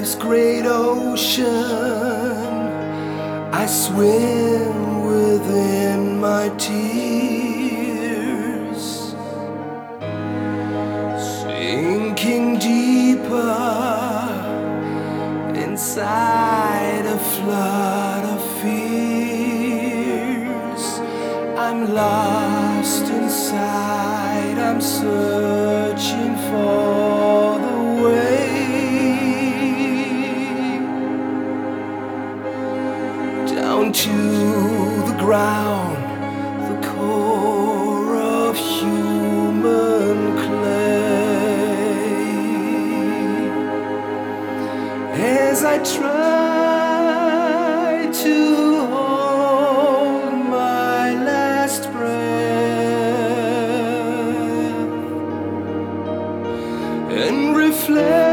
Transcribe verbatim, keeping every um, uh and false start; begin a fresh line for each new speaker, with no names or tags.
life's great ocean, I swim within my tears, sinking deeper inside a flood of fears. I'm lost inside, I'm searching for the way down to the ground, the core of human clay. As I try to hold my last breath and reflect